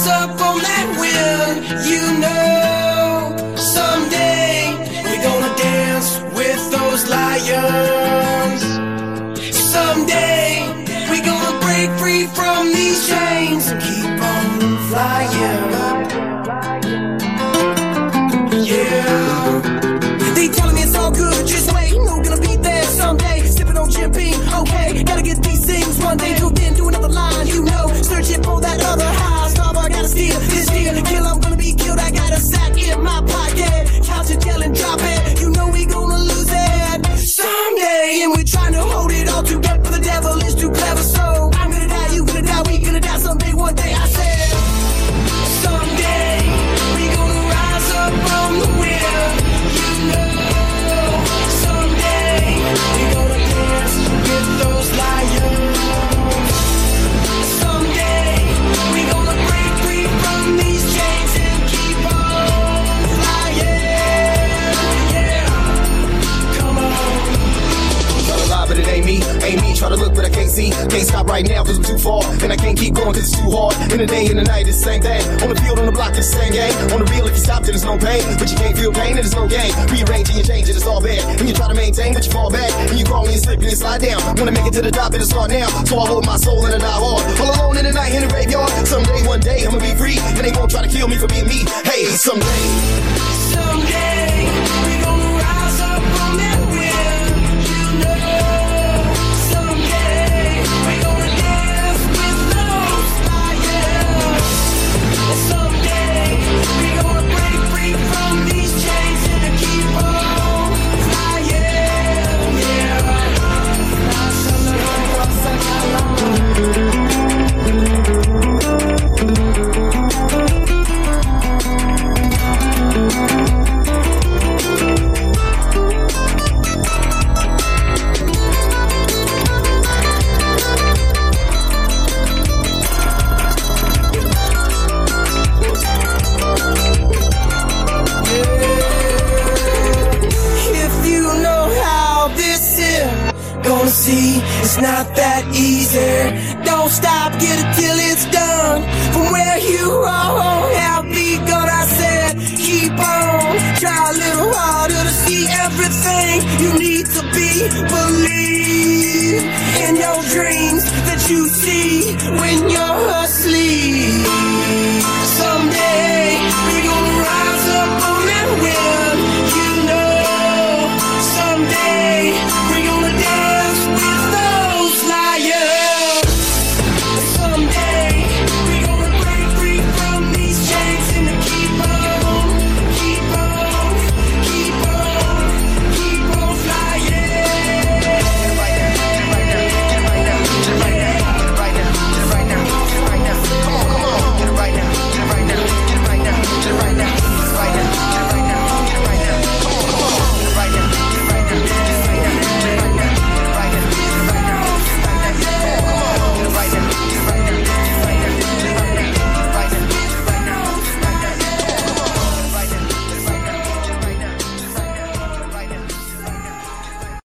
up on that wheel. You know, someday we're gonna dance with those lions. Someday we're gonna break free from these chains and keep on flying. Yeah. They telling me it's all good, just wait, no gonna be there someday. Sipping on champagne, okay, gotta get these things one day. Till then, do another line, you know, searching for that other high. Starboard, gotta steal this deal. Kill, I'm gonna be killed, I got a sack in my pocket. Count it, tell and drop it, you know we gonna lose it someday. And we're trying to hold it all together, but the devil is too clever. So I'm gonna die, you gonna die, we gonna die someday, one day. I said, someday we gonna rise up from the wheel. You know, someday we gonna dance with those lions. Someday we gonna break free from these chains and keep on flying. Yeah, come on. Try to lie, but it ain't me. Try to look, but I can't see. Can't stop right now, cause I'm too far. And I can't keep going, cause it's too hard. In the day and the night, it's the same thing. On the field, on the block, it's the same game. On the real, if you stop, then there's no pain. But you can't feel pain, then there's no gain. Rearranging and changing, it's all bad. And you try to maintain, but you fall back. And you crawl and you slip and you slide down. Wanna make it to the top, it'll start now. So I hold my soul and I die hard. All alone in the night, in the graveyard. Someday, one day, I'ma be free. And they won't try to kill me for being me. Hey, someday. Someday, we gonna rise up from that wheel. You know, someday, we gonna dance with those lions. Someday, we gonna break free from these chains and keep on flying. Yeah. Gonna see, it's not that easy. Don't stop, get it till it's done. From where you are, have begun. I said, keep on. Try a little harder to see everything you need to be. Believe in your dreams that you see when you're asleep.